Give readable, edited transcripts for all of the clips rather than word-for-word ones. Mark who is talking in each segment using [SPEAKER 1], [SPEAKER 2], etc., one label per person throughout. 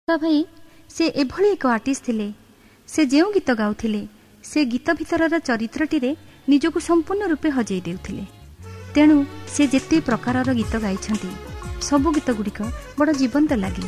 [SPEAKER 1] भाई से एभली एक आर्टिस्ट थिले। से जो गीत गाउथिले से गीत भितरर चरित्रटी रे निजको संपूर्ण रूपे हजई देउथिले। तेणु से जेते प्रकारर गीत गाइछंती सबु गीत गुड़िक बड़ जीवंत लगे।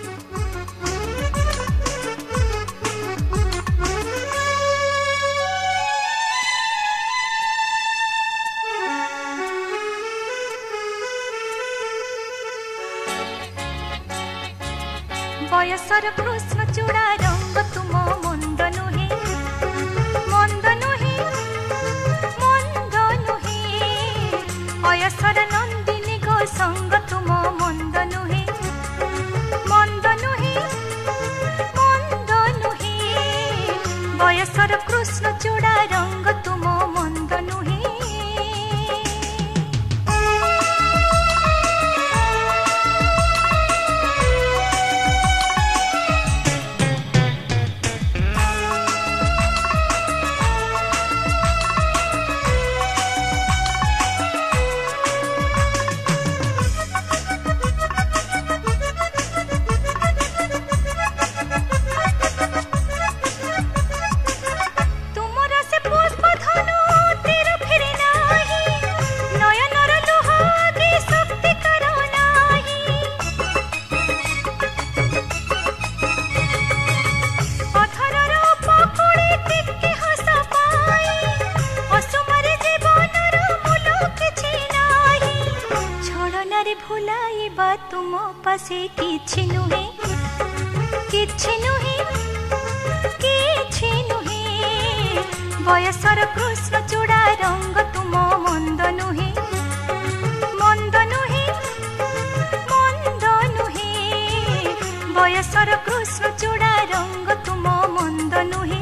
[SPEAKER 2] बयसर कृष्ण चूड़ा रंग तुम मंद नुहे, मंद नुहे, मंद नुहे। बयसर नंदिनी गो संग तुम मंद नुहे, मंद नुहे, मंद नुहे। बयसर कृष्ण चूड़ा रंग तुम मंद नुहे। भुलाइबा तुम पासे किछि नुहे, किछि नुहे, किछि नुहे। बयसर कृष्ण चूड़ा रंग तुम मंद नुहे, मंद नुहे, मंद नुहे। बयसर कृष्ण चूड़ा रंग तुम मंद नुहे।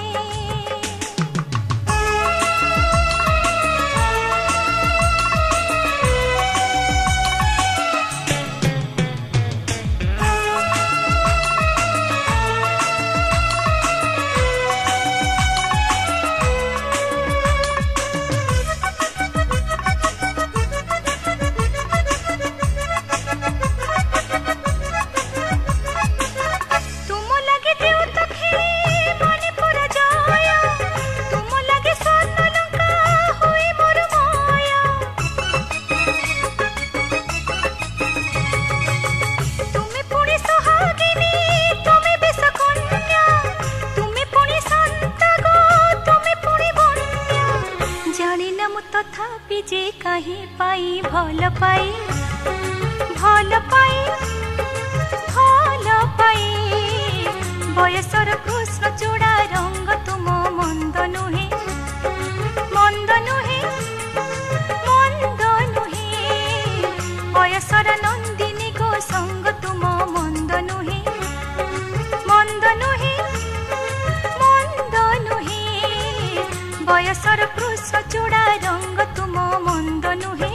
[SPEAKER 2] तथापि जे कहीं पाई भल पाई, भल पाई, भल पाई। बयसर कृष्ण चूड़ा रंग तुम मंद नुहे, मंद नुहे, मंद नुहे। बयसर नंदिनी गो संग तुम मंद नुहे, मंद नुहे, मंद नुहे। बयसर कृष्ण चूड़ा रंग तुम मंद नुहे।